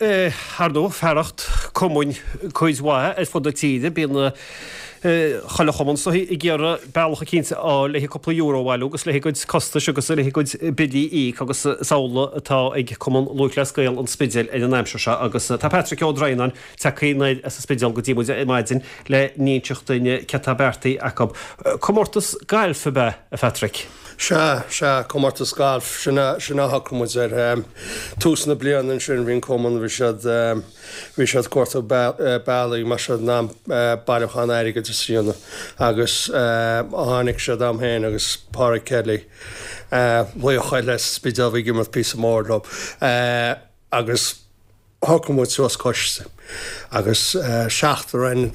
Hardó ferracht común coiswathe is fod tíide bína chalachomon so I ggéara bailcha cínta á le coppla euro agus le goid costa agus le goid bidí agus saola atá ag cumman luúla scail an spidil in an aimse se agus tá Patrick O'Drainan takeínaid as spidil go dtímuide I maidin le níonseachtaine cetabertaí acab. Comórtas gailfa be a Patrick. Se comórtas gailf sinna hacumid túsna blianan sin bhín cuman bhí siad cuarta bailí mar siad ná bailchan éige de síonna agus tháinig siad am héin agus Pára Kelly chuil leis spidal bhí gimar pí mórlob agus hacumid suas coiste agus seachta rain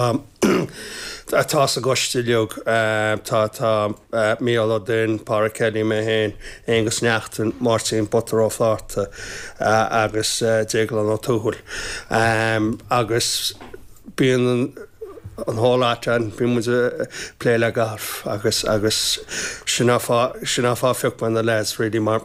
tá a goiste leog tá míala den Pára Kelly mé héin agus neachtain Martin Potter ó fláta agus déglan ó túhul agus bíon an hálátean bí mu pléile garf agus sinna fá fiocban na les rédí mar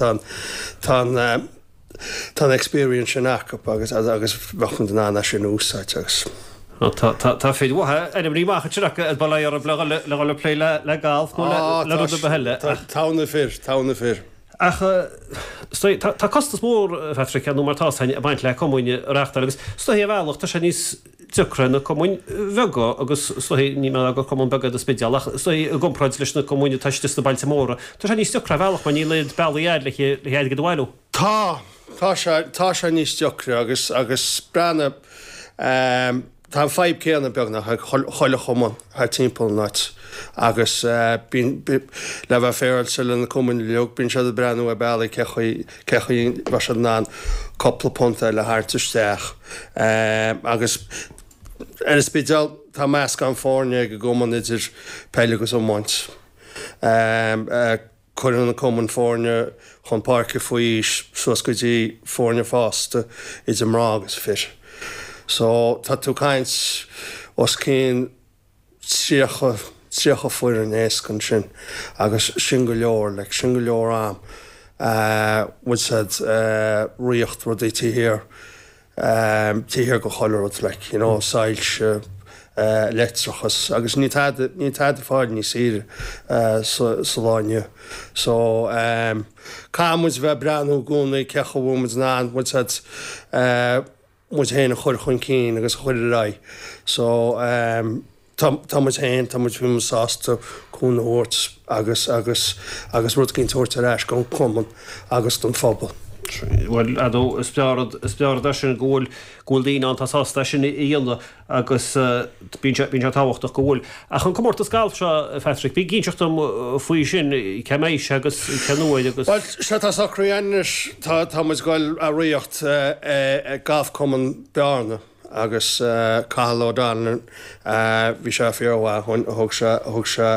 tá experience sin acap agus bhachan den anna sin úsáid agus. Tá féad wathe rí mácha teach ball ar le pléile le gáil le behelle. Tána fir. Tá costas mór Patrick an martáin a baint le comúine reachtar agus stohí bhealach tá sé níos tucranna común bhega agus stohí ní me go común begad a spidealach stohí gomráid leis na comúine taiiste na bailte móra. Tá sé níos tucra bhealach man ní lead bailíad le héad go bhhailú. Tá sé níos tucra agus brena tá 5 céanna beagna choile chomán ha timppel nát agus le bheith féil se le na cumin leog bín sead a brenn a bailí cechaí war se ná coppla punta le háirteisteach agus is spidal tá meas gan fórne go goman idir peilegus ó Mont. Chuir na cuman fórne chun parca faoís suas go dtí fórne fásta is amrá agus fir. So tá tú caint os cín tríocha fuair an éascan sin agus sin go leor am bhfuil said riocht rudí tíhir go choileút le sáilse letrachas agus ní táid fáil ní síre sa láine. So cámuid bheith breanú gúna cecha bhúmid ná bhfuil said mu héna chuir chun cín agus chuir ra. So Thomas héin tá bhí sásta cúna óirt agus rud cinn tuairta eis go cuman agus don fphobal. Well adó is bearad sin ggóil dína an tásásta sin íonna agus bín táhachtach gohfuil. A chun comórtas gáil se Patrick, bhí gínseachtam faoi sin ceméis agus ceanúid agus. Well se tá sacraíis tá gáil a riocht gáh cuman bearna agus cáó dána bhí se fiorhha thug se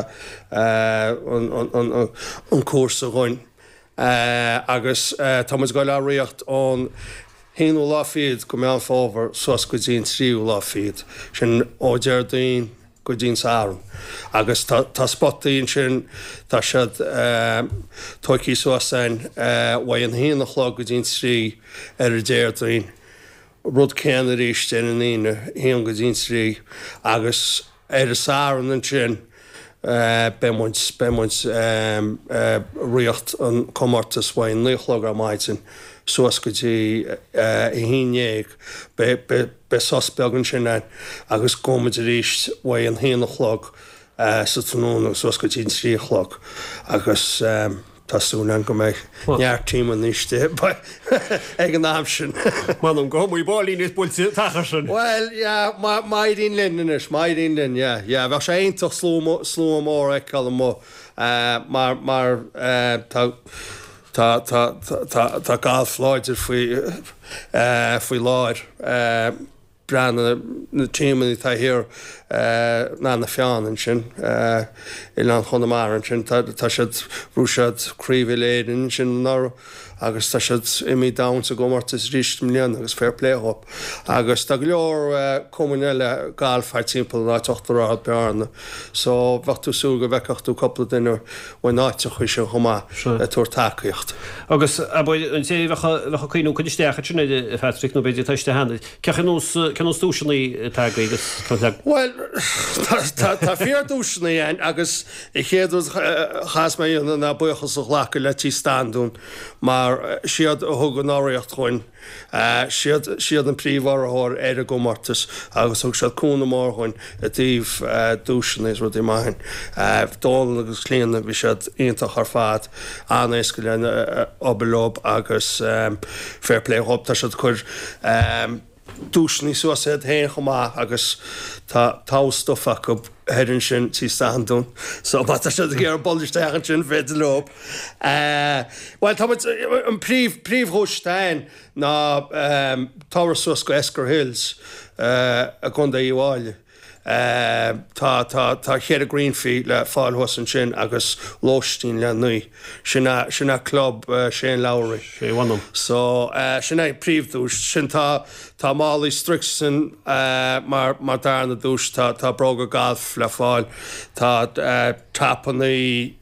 an cuasa gháin. Agus Thomas goil a riocht ón híú láfiad go meán fábhar sos go dtíon tríú láfiad sin ódeardaon go dtíon sáran. Agus tá spottaíonn sin tá siad toicí suasain bha an híanach lá go dtíon trí ar a déardaon rud céanna ríiste in íine híon go dtíon trí agus ar a sáran an sin bemuint riocht an comórtas bhain nuchlog a maidin suas go dtí hínéag be sos beaggan sin agus gomid ríist bhain an híanachlog sa tanúna suas go dtín tríchlog agus Tásúna go méid nearttíman níiste ag an am sin. Man an gomí bálíní builte tachar sin. Well, maidín linnis, maidín lin, bheith sé aontoch slú mór ag cal mó mar tá gáil fláidir faoi láir. Brana na tímaní tá hir ná na fiánan sin i an chunamar sin tá siad rúisiad críomh léidir sin ná agus tá siad imi down sa gomortas ríist mlíon agus fair play up. Agus tá leor communile galfeid timppla ná tochtarrád bearna. So bhachtú súga bheicachú coppla duine bhain náite chu se chumá túair takeíocht. Agus an sé bhecha chuoinú chuisteach sinna Patrick nó beidir teiste hena. Ceanús dúisinaí tagaí? Well, tá fear dúisinaí agus I chéadú chas mé na buchas lecha le tí standún, mar siad a thugan áíocht chuin. Siad an príomhharthir a gomortas agus thug siad cúna mórthain a dtíobh dúisinaí rud I maithain. Dálan agus clíanana bhí siad ionintach ar fad anéisco leanna obalób agus fair play up tá siad chuir dúisinaí suas héin chumá agus tá stofa go headin sin tí standún. So tá siad a ggéar bollisteach sin féidir lob. Well, tá an príomhthóistein ná táhar suas go Escar Hills a gunda Íháile. Tá chéad a Greenfield le fáilhos an sin agus Lóistín le nuí. Sinna club Shane Lowry. So sinna príomhdúis sin tá málaí Strixon mar darna dúis tá bróga golf le fáil. Tá tapannaí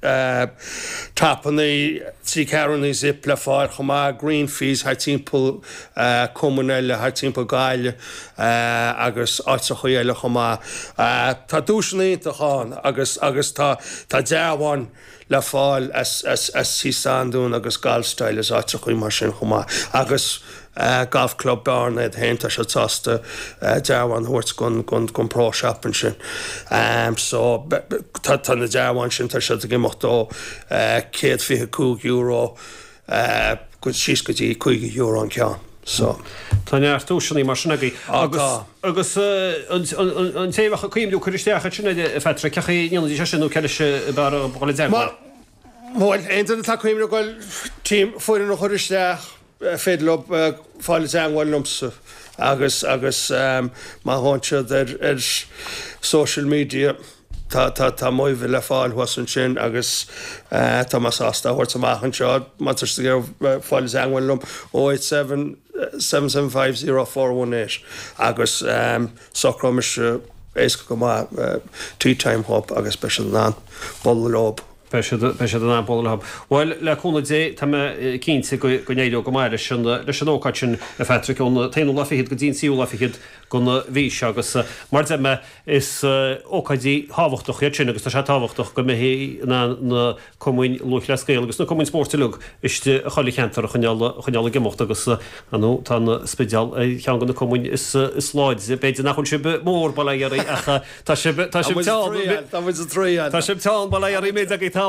trí cearannaí zip le fáil chumá Greenfields har timppla communile har timppla gaile agus áitsa chuile chumá. Tá dúisinaí a cháin agus tá dearháin le fáil as tí standún agus galfsteil is áitsa chuí mar sin chumá. Agus golf club Barna hénta se tásta dearháin thuirt gon próseapan sin. So tá na dearháin sin tar se a gimochtó €125 go síos go dtí €50 an ceann. So Tá neartúisinaí mar sinnaí agus an téhacha cuiimú chuisteach sinna fetra cecha níonadí se sinú ceise bar bhla de. Máil éanta tá cuiimú goil tím fuidir nó chuiristeach féidir fáil anhhail lumsa agus má háintsead ar social media tá muomh le fáil wasan sin agus tá masásta thuirt amachchan seo matar gur fáil anhhail lum 087750418 agus socrámis éasca go má tea time hop agus special ná bol lob. Pe an bol. Well leúna dé tá cínta go néidir go mar leis an óáid sin a fetric ón taanú lafihiid go dín síú lafihiid gona bhí agus mar me is ócaidí háhachtach sin agus tá sé táhachtach go hí na común luch le scéil agus na común sporttilug iste a chola cheantar chuneala gimocht agus anú tá spedial chean gan na común is sláid beidir nachchun si mór bailí acha tá sé tá sé bailí méid a tá.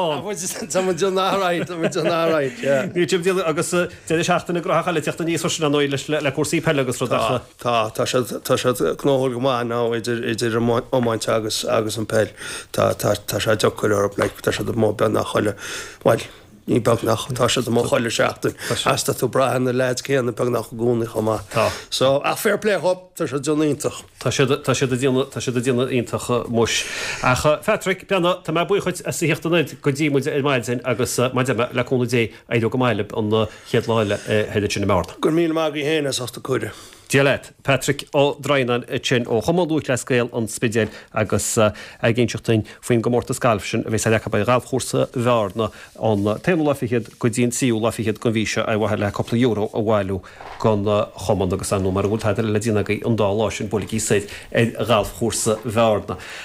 Ní tíim agus seachtainna grocha le teachta níos na nó le cuasí pelle agus rudacha. Tá sé knóhol go má ná idir ómáinte agus an pell. Tá sé decuir le tá sé mó ben nach choile bhil ní bag nach tá sé mó choile seachtain. Asta tú brahanna leid céanna bag nach gúna chumá. So a fair play hop tá sé dionítach. Tá sé díanana iontacha muis. Acha Patrick beanna tá me buchuid a síochttaid go dtí muid maidin agus maidime leúna dé éidir go maiile an chéad láile heidir sin na máta. Gur mí mágaí héananas as cuide. Dialeit, Patrick ó drainan sin ó chomáúich le scéil an spidéil agus géintseachtain faoin gomórta scalfsin a bheits lecha ba ralchúsa bhearna an taanú lafihiad go dtíon síú lafihiad go bhíse a bhhaile le coppla euro a bhhailú gan choman agus anú mar bhúltaidir le dínagaí an dá lásin bolí séid ralchúsa bhearna.